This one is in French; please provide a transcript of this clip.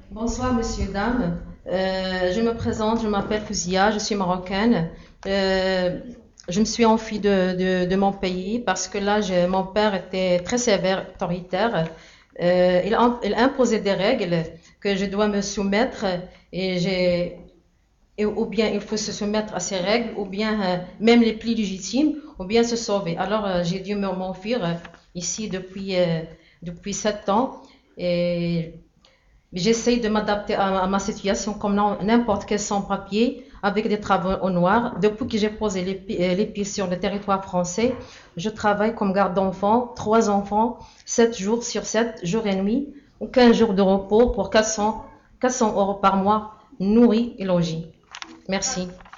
Bonsoir, messieurs, dames. Je me présente, je m'appelle Fouzia, je suis marocaine. Euh, je me suis enfuie de mon pays parce que là, mon père était très sévère, autoritaire. Il imposait des règles que je dois me soumettre et ou bien il faut se soumettre à ces règles, ou bien même les plus légitimes, ou bien se sauver. Alors j'ai dû m'enfuir ici depuis 7 ans. Et j'essaye de m'adapter à ma situation comme n'importe quel sans-papier avec des travaux au noir. Depuis que j'ai posé les pieds sur le territoire français, je travaille comme garde d'enfants, 3 enfants, 7 jours sur 7, jour et nuit, aucun jour de repos pour 400 euros par mois, nourris et logis. Merci.